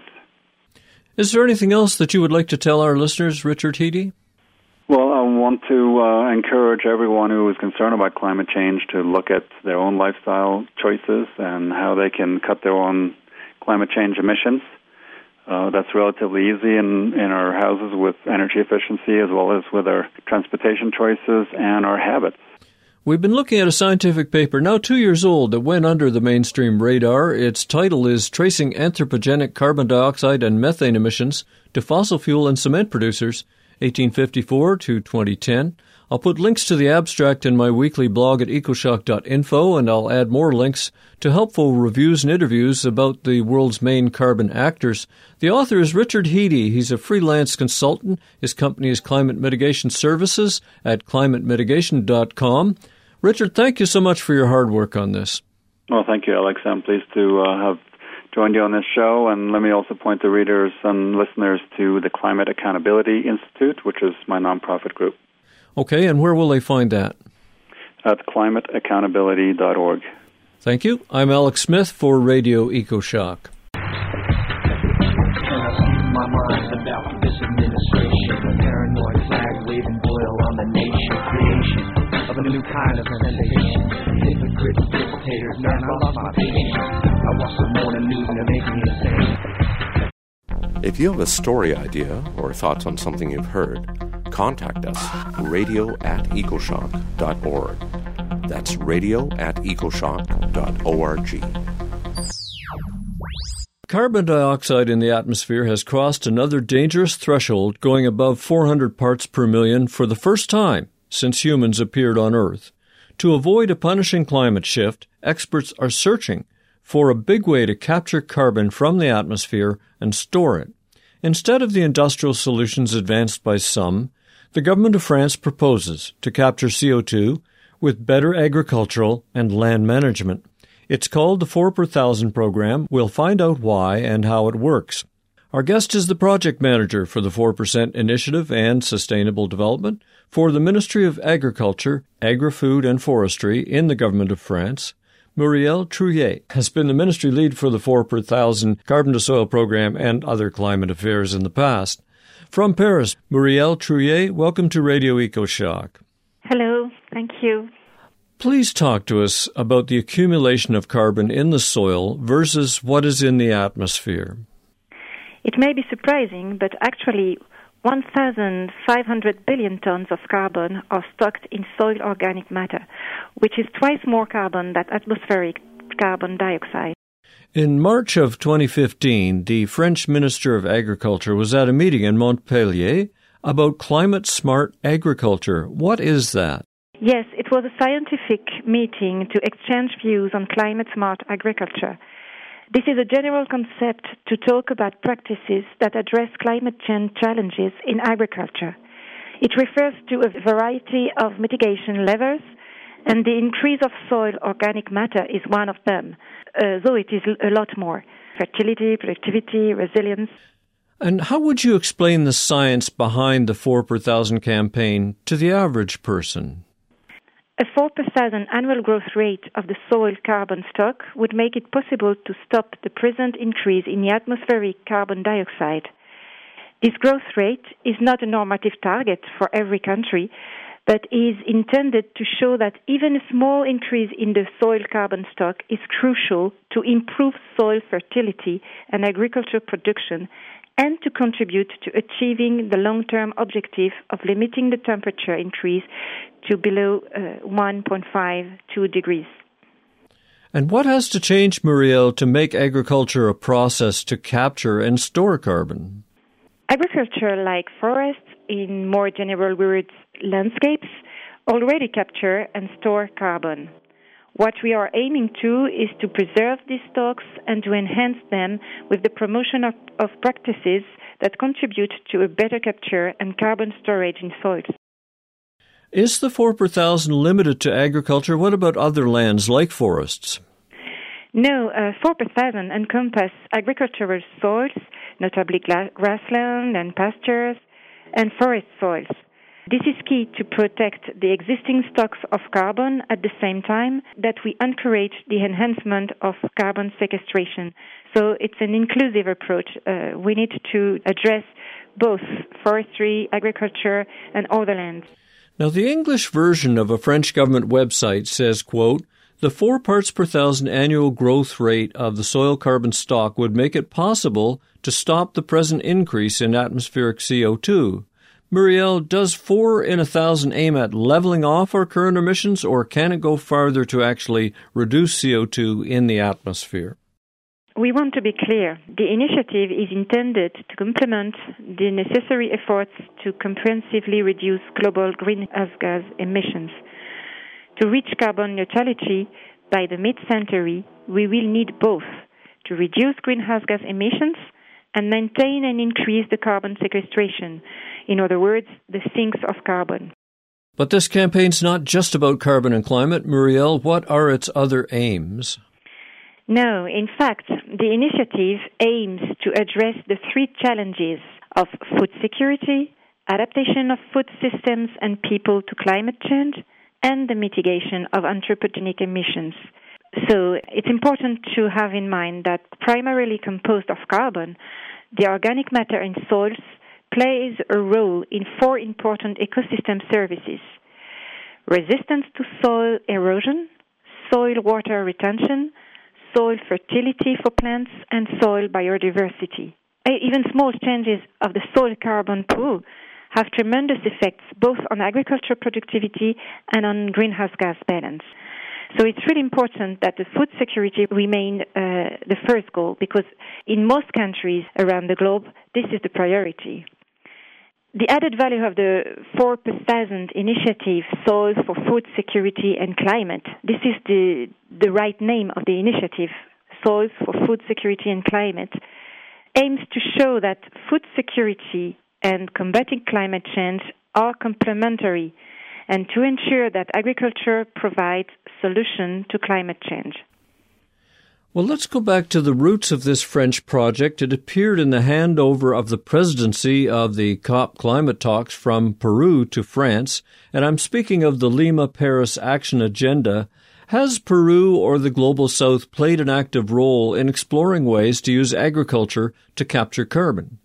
Is there anything else that you would like to tell our listeners, Richard Heady?
Well, I want to uh, encourage everyone who is concerned about climate change to look at their own lifestyle choices and how they can cut their own climate change emissions. Uh, that's relatively easy in, in our houses with energy efficiency as well as with our transportation choices and our habits.
We've been looking at a scientific paper, now two years old, that went under the mainstream radar. Its title is Tracing Anthropogenic Carbon Dioxide and Methane Emissions to Fossil Fuel and Cement Producers, eighteen fifty-four to twenty ten. I'll put links to the abstract in my weekly blog at ecoshock dot info, and I'll add more links to helpful reviews and interviews about the world's main carbon actors. The author is Richard Heady. He's a freelance consultant. His company is Climate Mitigation Services at climate mitigation dot com. Richard, thank you so much for your hard work on this.
Well, thank you, Alex. I'm pleased to uh, have joined you on this show, and let me also point the readers and listeners to the Climate Accountability Institute, which is my nonprofit group.
Okay, and where will they find that?
At climate accountability dot org.
Thank you. I'm Alex Smith for Radio EcoShock.
My mind about this administration, a paranoid flag waving boil on the nation, creation of a new kind of sensation. Hypocrites, dictators, man, I lost my patience. I watch the morning news and it makes me insane.
If you have a story idea or thoughts on something you've heard, contact us, radio at ecoshock dot org. That's radio at ecoshock dot org.
Carbon dioxide in the atmosphere has crossed another dangerous threshold, going above four hundred parts per million for the first time since humans appeared on Earth. To avoid a punishing climate shift, experts are searching for a big way to capture carbon from the atmosphere and store it. Instead of the industrial solutions advanced by some, the government of France proposes to capture C O two with better agricultural and land management. It's called the four per thousand program. We'll find out why and how it works. Our guest is the project manager for the four percent Initiative and Sustainable Development for the Ministry of Agriculture, Agri-Food and Forestry in the government of France. Muriel Trouillet has been the ministry lead for the four per thousand carbon to soil program and other climate affairs in the past. From Paris, Muriel Trouillet, welcome to Radio EcoShock.
Hello, thank you.
Please talk to us about the accumulation of carbon in the soil versus what is in the atmosphere.
It may be surprising, but actually one thousand five hundred billion tons of carbon are stocked in soil organic matter, which is twice more carbon than atmospheric carbon dioxide.
In March of twenty fifteen, the French Minister of Agriculture was at a meeting in Montpellier about climate-smart agriculture. What is that?
Yes, it was a scientific meeting to exchange views on climate-smart agriculture. This is a general concept to talk about practices that address climate change challenges in agriculture. It refers to a variety of mitigation levers, and the increase of soil organic matter is one of them, uh, though it is a lot more. Fertility, productivity, resilience.
And how would you explain the science behind the four per thousand campaign to the average person?
A four per thousand annual growth rate of the soil carbon stock would make it possible to stop the present increase in the atmospheric carbon dioxide. This growth rate is not a normative target for every country, but is intended to show that even a small increase in the soil carbon stock is crucial to improve soil fertility and agricultural production and to contribute to achieving the long-term objective of limiting the temperature increase to below uh, one point five two degrees.
And what has to change, Muriel, to make agriculture a process to capture and store carbon?
Agriculture, like forests, in more general words, landscapes, already capture and store carbon. What we are aiming to is to preserve these stocks and to enhance them with the promotion of, of practices that contribute to a better capture and carbon storage in soils.
Is the four per thousand limited to agriculture? What about other lands like forests?
No, uh, four per thousand encompass agricultural soils, notably gra- grassland and pastures, and forest soils. This is key to protect the existing stocks of carbon at the same time that we encourage the enhancement of carbon sequestration. So it's an inclusive approach. Uh, we need to address both forestry, agriculture, and other lands.
Now, the English version of a French government website says, quote, the four parts per thousand annual growth rate of the soil carbon stock would make it possible to stop the present increase in atmospheric C O two. Muriel, does four in a thousand aim at leveling off our current emissions, or can it go farther to actually reduce C O two in the atmosphere?
We want to be clear. The initiative is intended to complement the necessary efforts to comprehensively reduce global greenhouse gas emissions. To reach carbon neutrality by the mid-century, we will need both to reduce greenhouse gas emissions and maintain and increase the carbon sequestration. In other words, the sinks of carbon.
But this campaign's not just about carbon and climate. Muriel, what are its other aims?
No, in fact, the initiative aims to address the three challenges of food security, adaptation of food systems and people to climate change, and the mitigation of anthropogenic emissions. So it's important to have in mind that primarily composed of carbon, the organic matter in soils plays a role in four important ecosystem services: resistance to soil erosion, soil water retention, soil fertility for plants, and soil biodiversity. Even small changes of the soil carbon pool have tremendous effects both on agricultural productivity and on greenhouse gas balance. So it's really important that the food security remain uh, the first goal, because in most countries around the globe, this is the priority. The added value of the four per thousand initiative, Soils for Food Security and Climate, this is the, the right name of the initiative, Soils for Food Security and Climate, aims to show that food security and combating climate change are complementary, and to ensure that agriculture provides solution to climate change.
Well, let's go back to the roots of this French project. It appeared in the handover of the presidency of the COP climate talks from Peru to France, and I'm speaking of the Lima Paris Action Agenda. Has Peru or the Global South played an active role in exploring ways to use agriculture to capture carbon?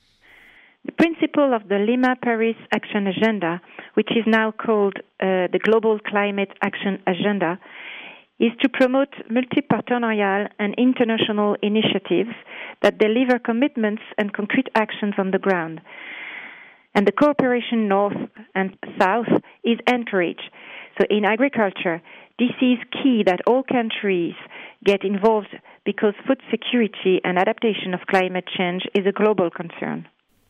The principle of the Lima Paris Action Agenda, which is now called uh, the Global Climate Action Agenda, is to promote multi-partenarial and international initiatives that deliver commitments and concrete actions on the ground. And the cooperation north and south is encouraged. So in agriculture, this is key that all countries get involved, because food security and adaptation of climate change is a global concern.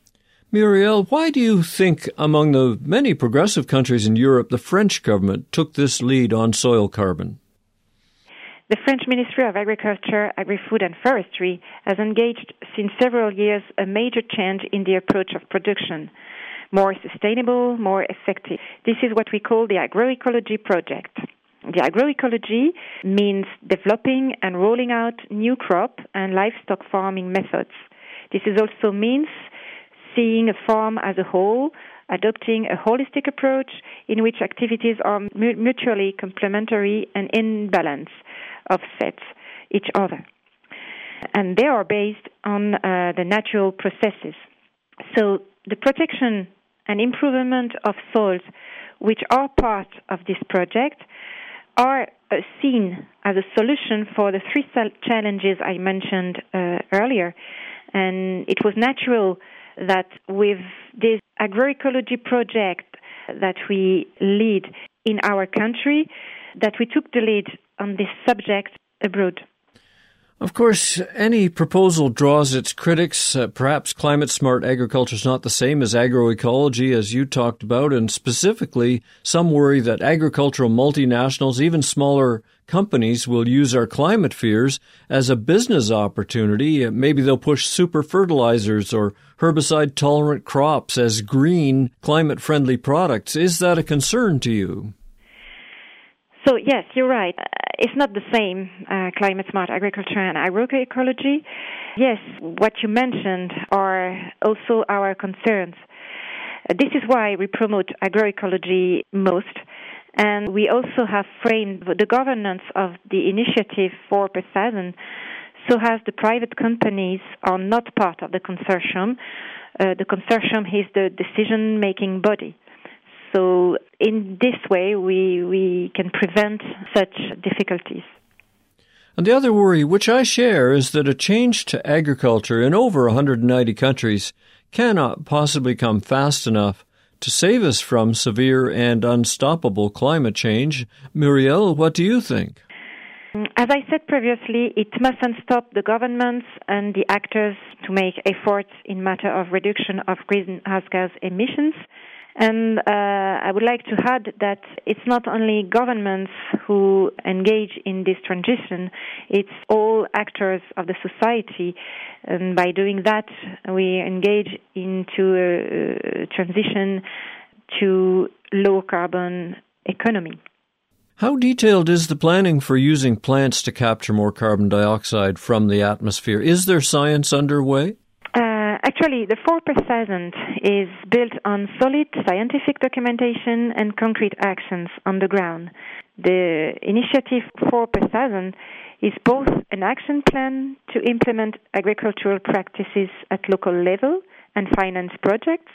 Muriel, why do you think among the many progressive countries in Europe, the French government took this lead on soil carbon?
The French Ministry of Agriculture, Agri-Food and Forestry has engaged since several years a major change in the approach of production. More sustainable, more effective. This is what we call the agroecology project. The agroecology means developing and rolling out new crop and livestock farming methods. This is also means seeing a farm as a whole, adopting a holistic approach in which activities are mutually complementary and in balance, offset each other. And they are based on uh, the natural processes. So the protection and improvement of soils, which are part of this project, are uh, seen as a solution for the three challenges I mentioned uh, earlier. And it was natural that with this agroecology project that we lead in our country, that we took the lead on this subject abroad.
Of course, any proposal draws its critics. Uh, perhaps climate-smart agriculture is not the same as agroecology, as you talked about, and specifically, some worry that agricultural multinationals, even smaller companies, will use our climate fears as a business opportunity. Uh, maybe they'll push super fertilizers or herbicide-tolerant crops as green, climate-friendly products. Is that a concern to you?
So, yes, you're right. Uh, it's not the same, uh, climate-smart agriculture and agroecology. Yes, what you mentioned are also our concerns. Uh, this is why we promote agroecology most. And we also have framed the governance of the initiative four per thousand so as the private companies are not part of the consortium. Uh, the consortium is the decision-making body. So in this way, we, we can prevent such difficulties.
And the other worry, which I share, is that a change to agriculture in over one hundred ninety countries cannot possibly come fast enough to save us from severe and unstoppable climate change. Muriel, what do you think?
As I said previously, it mustn't stop the governments and the actors to make efforts in matter of reduction of greenhouse gas emissions. And uh, I would like to add that it's not only governments who engage in this transition, it's all actors of the society. And by doing that, we engage into a, a transition to low-carbon economy.
How detailed is the planning for using plants to capture more carbon dioxide from the atmosphere? Is there science underway?
Actually, the four per thousand is built on solid scientific documentation and concrete actions on the ground. The initiative four per thousand is both an action plan to implement agricultural practices at local level and finance projects,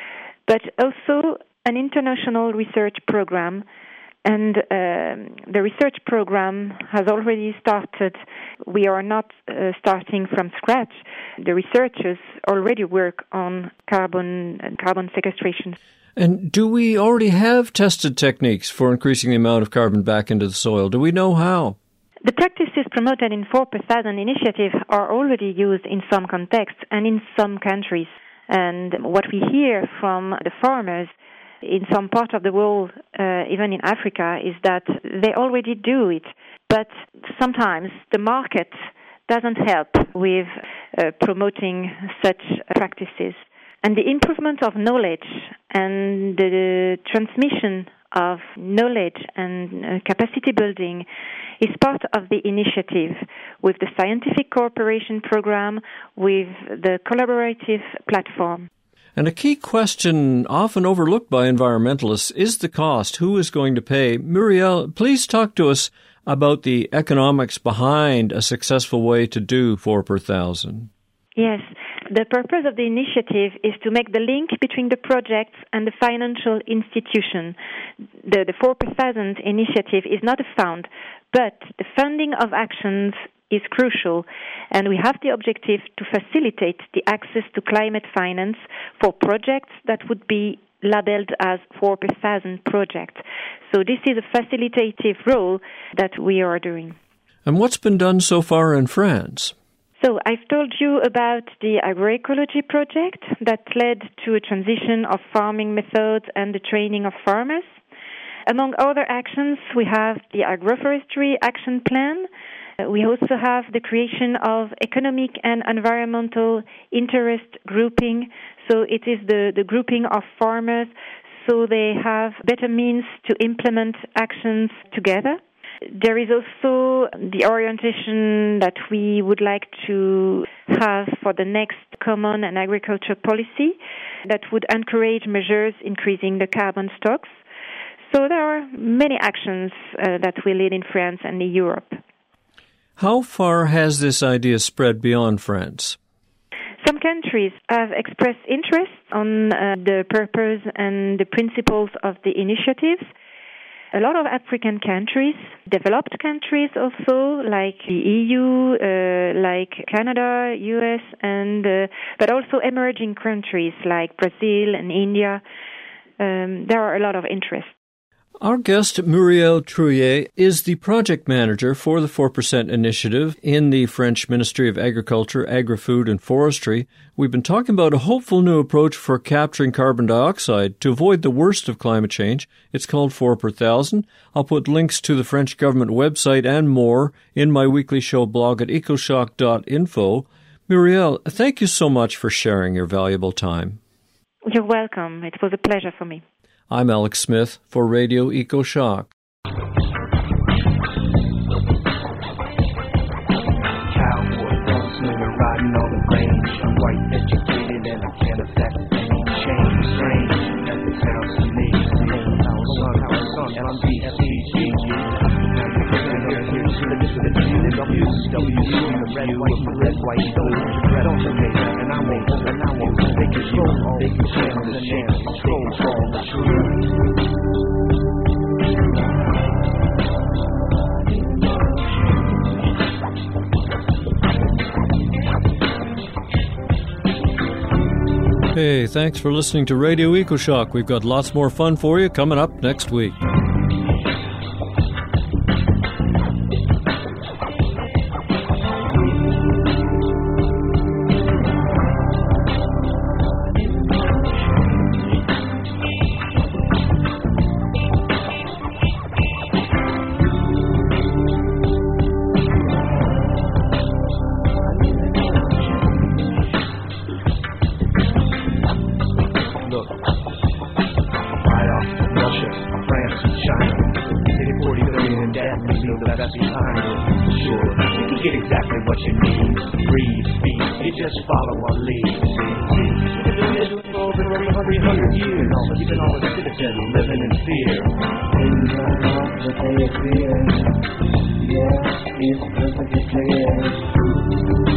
but also an international research program. And um, the research program has already started. We are not uh, starting from scratch. The researchers already work on carbon and carbon sequestration.
And do we already have tested techniques for increasing the amount of carbon back into the soil? Do we know how?
The practices promoted in four per thousand initiative are already used in some contexts and in some countries. And what we hear from the farmers in some part of the world, uh, even in Africa, is that they already do it. But sometimes the market doesn't help with uh, promoting such practices. And the improvement of knowledge and the transmission of knowledge and uh, capacity building is part of the initiative with the Scientific Cooperation Program, with the collaborative platform.
And a key question often overlooked by environmentalists is the cost. Who is going to pay? Muriel, please talk to us about the economics behind a successful way to do four per thousand.
Yes. The purpose of the initiative is to make the link between the projects and the financial institution. The, the four per thousand initiative is not a fund, but the funding of actions is crucial, and we have the objective to facilitate the access to climate finance for projects that would be labeled as four per thousand projects. So this is a facilitative role that we are doing.
And what's been done so far in France?
So I've told you about the agroecology project that led to a transition of farming methods and the training of farmers. Among other actions, we have the agroforestry action plan. We also have the creation of economic and environmental interest grouping. So it is the, the grouping of farmers so they have better means to implement actions together. There is also the orientation that we would like to have for the next common and agriculture policy that would encourage measures increasing the carbon stocks. So there are many actions uh, that we lead in France and in Europe.
How far has this idea spread beyond France?
Some countries have expressed interest on uh, the purpose and the principles of the initiatives. A lot of African countries, developed countries also, like the E U, uh, like Canada, U S, and uh, but also emerging countries like Brazil and India. Um, there are a lot of interest.
Our guest, Muriel Trouillet, is the project manager for the four percent initiative in the French Ministry of Agriculture, Agri-Food and Forestry. We've been talking about a hopeful new approach for capturing carbon dioxide to avoid the worst of climate change. It's called four per thousand. I'll put links to the French government website and more in my weekly show blog at ecoshock dot info. Muriel, thank you so much for sharing your valuable time.
You're welcome. It was a pleasure for me.
I'm Alex Smith for Radio EcoShock.
Cowboy, gunslinger, riding on the range. I'm white, educated, and I can't affect any change. Strange, as it sounds to me. Our son, our son, and I'm D S E G G. Now you're here, here, to the W, W, the red, white, the red, white, don't red on the make, and I won't, and I won't. They control all, they control the chance, control all the truth.
Hey, thanks for listening to Radio EcoShock. We've got lots more fun for you coming up next week.
Living in fear.
In your heart, the day is clear. Yeah, it's perfectly clear.